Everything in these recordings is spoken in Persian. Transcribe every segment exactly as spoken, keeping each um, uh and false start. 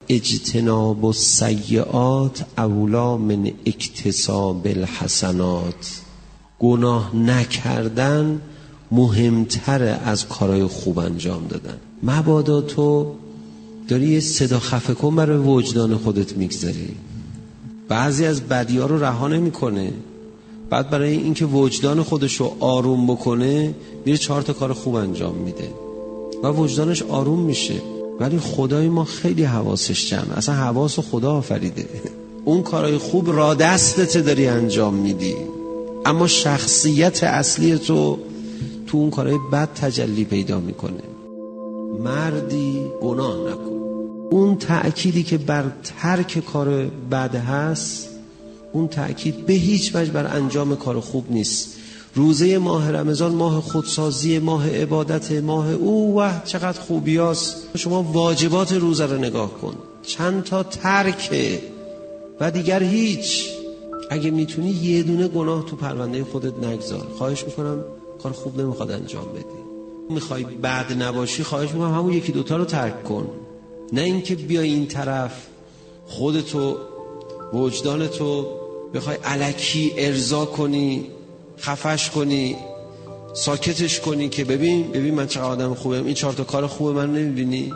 اجتناب السیئات اولی من اکتساب الحسنات. گناه نکردن مهمتره از کارهای خوب انجام دادن. مبادا تو داری یه صدا خفه کن برای وجدان خودت میگذاری. بعضی از بدی‌ها رو رها نمی‌کنه، بعد برای اینکه وجدان خودش رو آروم بکنه میره چهار تا کار خوب انجام میده و وجدانش آروم میشه. ولی خدای ما خیلی حواسش جمعه، اصلا حواس خدا آفریده. اون کارهای خوب را دستت داری انجام میدی، اما شخصیت اصلی تو تو اون کارهای بد تجلی پیدا میکنه. مردی گناه نکن. اون تأکیدی که بر ترک کار بد هست، اون تأکید به هیچ وجه بر انجام کار خوب نیست. روزه ماه رمضان ماه خودسازی، ماه عبادت، ماه او وحد چقدر خوبیاست. شما واجبات روزه رو نگاه کن، چند تا ترکه و دیگر هیچ. اگه میتونی یه دونه گناه تو پرونده خودت نگذار. خواهش میکنم، کار خوب نمیخواد انجام بدی. میخوای بد نباشی، خواهش میکنم همون یکی دوتا رو ترک کن، نه اینکه بیای این طرف خودتو وجدانتو بخوای الکی ارضا کنی، خفش کنی، ساکتش کنی که ببین ببین من چقدر آدم خوبم، این چهار تا کار خوب من نمیبینی.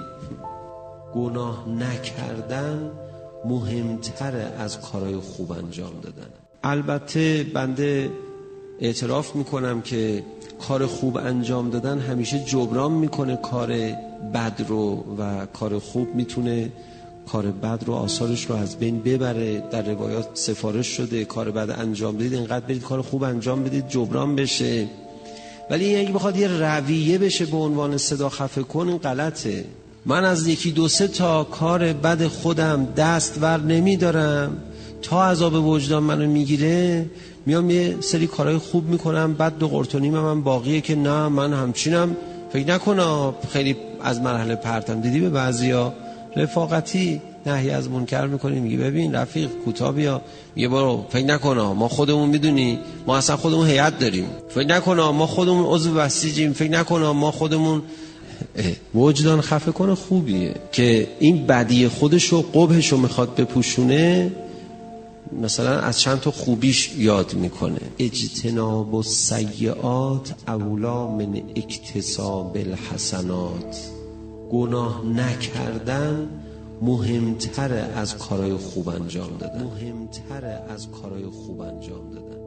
گناه نکردن مهمتره از کارهای خوب انجام دادن. البته بنده اعتراف میکنم که کار خوب انجام دادن همیشه جبران میکنه کار بد رو و کار خوب میتونه کار بد رو، آثارش رو از بین ببره. در روایات سفارش شده کار بد انجام بدید اینقدر برید کار خوب انجام بدید جبران بشه. ولی این اگه بخواد یه رویه بشه به عنوان صدا خفه کن، این غلطه. من از یکی دو سه تا کار بد خودم دست ور نمیدارم، تا عذاب وجدان منو میگیره میام یه سری کارهای خوب میکنم، بعد دو قرتونیم من باقیه که نه من همچینم. فکر نکنه خیلی از مرحله پرتم. دیدی به بعضیا رفاقتی نهی از منکر میکنی، میگی ببین رفیق کوتاه بیا، میگه برو فکر نکنه ما خودمون میدونی، ما اصلا خودمون هیئت داریم، فکر نکنه ما خودمون عضو بسیجیم، فکر نکنه ما خودمون. وجدان خفه کنه خوبیه که این بدی خودشو قبحشو میخواد بپوشونه، مثلا از چند تا خوبیش یاد میکنه. اجتناب السیئات اولی من اکتساب الحسنات. گناه نکردن مهمتره از کارهای خوب انجام دادن. مهمتره از کارهای خوب انجام دادن.